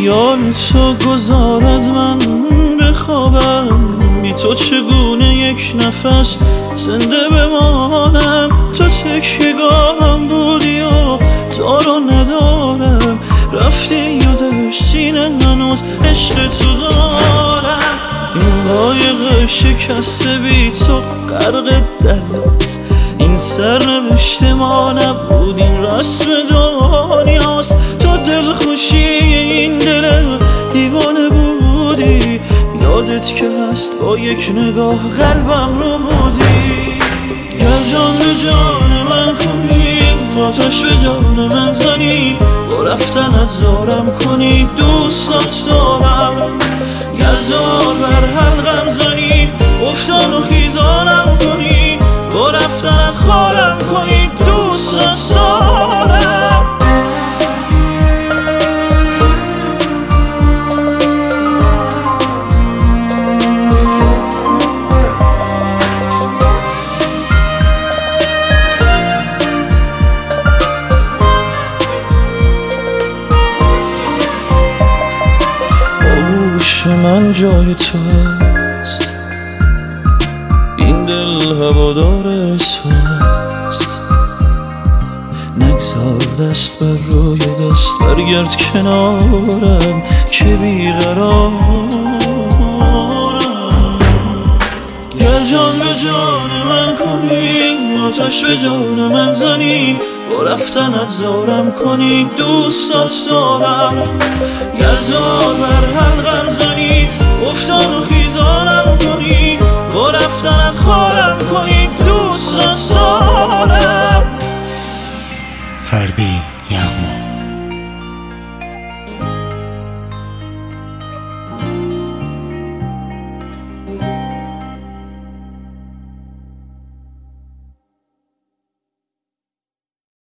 خیال تو گذارد من بخوابم، بی تو چگونه یک نفس زنده بمانم. تو تکیه‌گاهم بودی و تو رو ندارم، رفتی یاد سینه هنوز عشق تو دارم. این قایق شکسته بی تو غرق دریاست، این سرنوشت ما نبود این رسم دنیاست. تو دلخوشی این دل دیوانه بودی، یادت که هست با یک نگاه قلبم رو بودی. گر جان به جان من کنی، آتش به جان من زنی، با رفتنت زارم کنی دوستت دارم. گر زار بر حلقم زنی، افتان و خیزانم کنی، با رفتنت خارم کنی دوستت دارم. آغوش من جای تو است، این دل هوادار است. نگذار دست بر روی دست، برگرد کنارم که بیقرارم. گر جان به جان من کنی، آتش به جان من زنی، با رفتنت زارم کنی دوستت دارم. گر زار بر حلقم زنی، افتان و خیزانم کنی، با رفتنت خارم کنی دوستت دارم. فردین یغما.